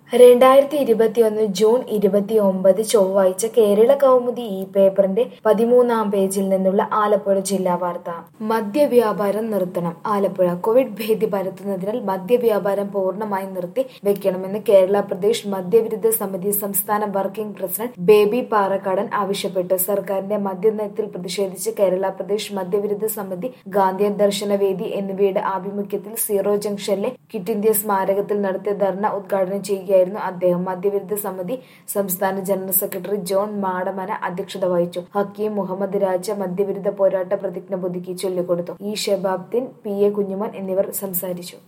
2021 June 29 ചൊവ്വാഴ്ച കേരള കൗമുദി ഈ പേപ്പറിന്റെ 13-ാം പേജിൽ നിന്നുള്ള ആലപ്പുഴ ജില്ലാ വാർത്ത. മദ്യവ്യാപാരം നിർത്തണം. ആലപ്പുഴ കോവിഡ് ഭീതി പരത്തുന്നതിനാൽ മദ്യവ്യാപാരം പൂർണ്ണമായും നിർത്തി വെക്കണമെന്ന് കേരള പ്രദേശ് മദ്യവിരുദ്ധ സമിതി സംസ്ഥാന വർക്കിംഗ് പ്രസിഡന്റ് ബേബി പാറക്കാടൻ ആവശ്യപ്പെട്ടു. സർക്കാരിന്റെ മദ്യനയത്തിൽ പ്രതിഷേധിച്ച് കേരള പ്രദേശ് മദ്യവിരുദ്ധ സമിതി, ഗാന്ധിയൻ ദർശന വേദി എന്നിവയുടെ ആഭിമുഖ്യത്തിൽ സീറോ ജംഗ്ഷനിലെ ക്വിറ്റ് ഇന്ത്യ സ്മാരകത്തിൽ നടത്തിയ ധർണ ഉദ്ഘാടനം ചെയ്യുകയായിരുന്നു അദ്ദേഹം. മദ്യവിരുദ്ധ സമിതി സംസ്ഥാന ജനറൽ സെക്രട്ടറി ജോൺ മാടമന അധ്യക്ഷത വഹിച്ചു. ഹക്കീം മുഹമ്മദ് രാജ മദ്യവിരുദ്ധ പോരാട്ട പ്രതിജ്ഞ പുതുക്കി ചൊല്ലിക്കൊടുത്തു. E Shababdeen, P A Kunjumon എന്നിവർ സംസാരിച്ചു.